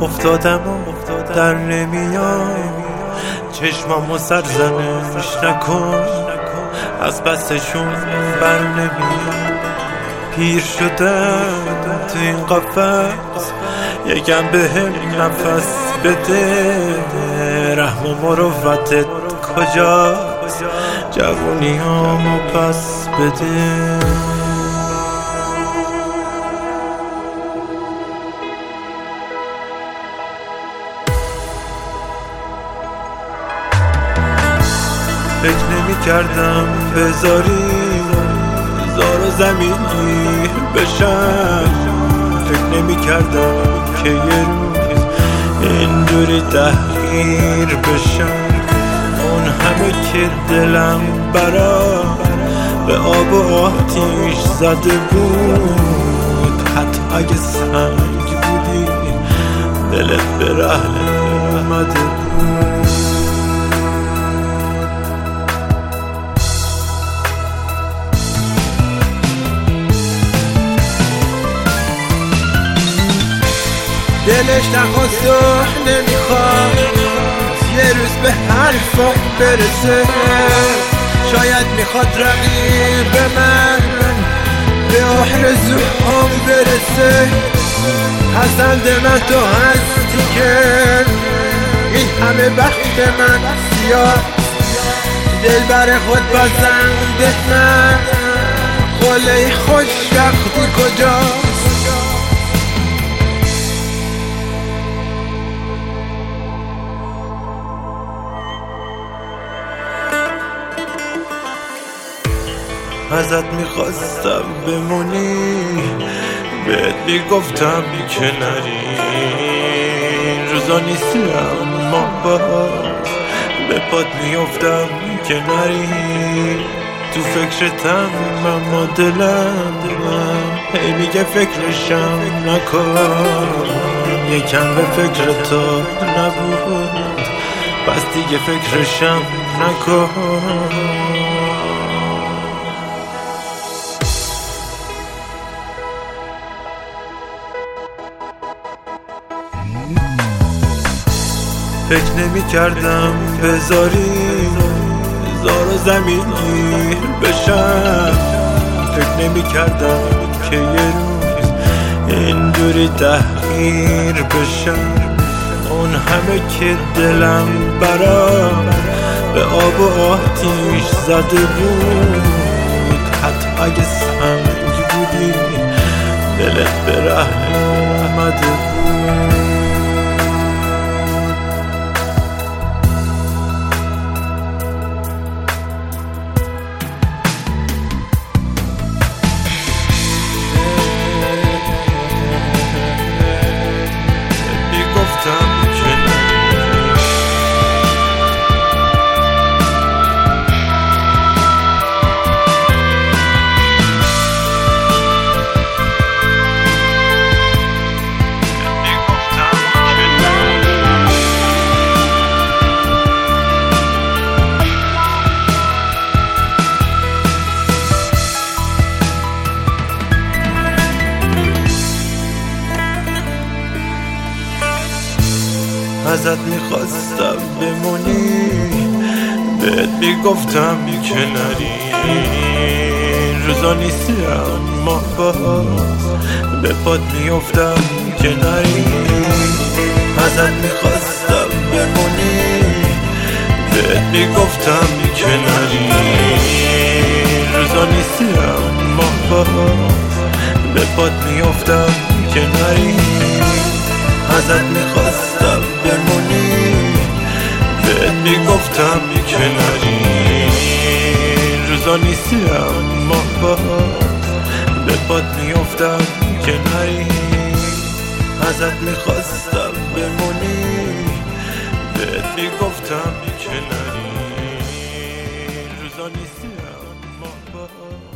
افتادم و در نمیام، چشمامو سرزنش نکن، از پسشون بر نمیام. پیر شدم تو این قفس، یکم بهم نفس بده. رحم و مروتت کجاست؟ جوونیامو پس بده. فکر نمی کردم بذاری زار و زمینی بشم، فکر نمی کردم که یه روز اینجوری تحقیر بشم. اون همه که دلم برا به آب و آتیش زده بود، حتی اگه سنگ بودی دلت به رحم اومده بود. دلش نخواست و نمیخواد یه روز به حرفم برسه، شاید میخواد رقیب من به آرزوهام برسه. پسند من تو هستی که این همه وقت من سیاه، دل بر خود بازنده من، قله خوشبختی کجاست؟ ازت میخواستم بمونی، بهت میگفتم که نری. روزا نیستی اما باز به پات میافتم که نری. تو فکرتم اما دلم هی میگه فکرشم نکن. یکم به فکر تو نبود، پس دیگه فکرشم نکن. فکر نمی کردم بذاری زار و زمینی بشم، فکر نمی کردم که یه روز اینجوری تحقیر بشم. اون همه که دلم برا به آب و آتیش زده بود، حتی اگه سنگ بودی دلت به رحم اومده بود. ازت میخواستم بمونی، بهت میگفتم که نری. روزا نیستی اما باز به پات میافتم که نری. ازت میخواستم بمونی، بهت میگفتم که نری. روزا نیستی اما باز به پات میافتم که نری. ازت میخواستم بمونی، بهت میگفتم که نری. روزا نیستی اما باز به پات میافتم که نری. ازت میخواستم بمونی، بهت میگفتم که نری. روزا نیستی اما باز